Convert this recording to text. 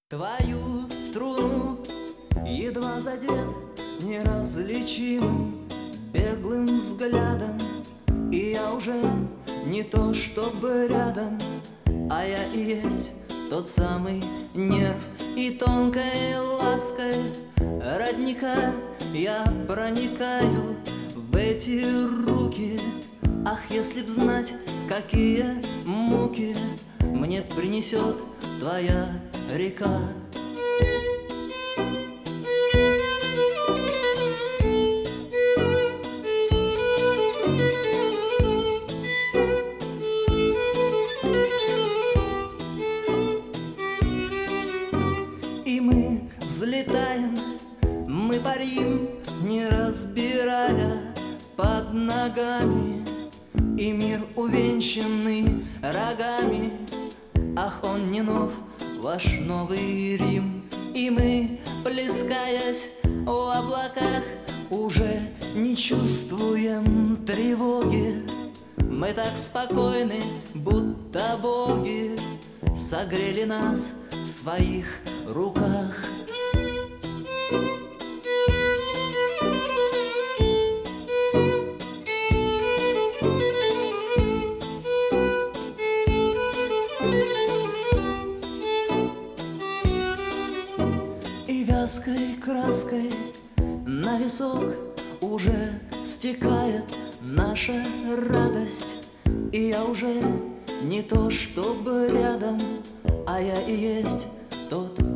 Твою струну едва задев неразличимым беглым взглядом, и я уже не то чтобы рядом, а я и есть тот самый нерв, и тонкой лаской родника я проникаю в эти руки. Ах, если б знать, какие муки мне принесет твоя река. И мы взлетаем, мы парим, не разбирая под ногами, и мир увенчанный рогами. Ах, он не нов, ваш новый Рим. И мы, плескаясь в облаках, уже не чувствуем тревоги. Мы так спокойны, будто боги согрели нас в своих руках. И вязкой краской на висок уже стекает наша радость, и я уже не то чтобы рядом, а я и есть тот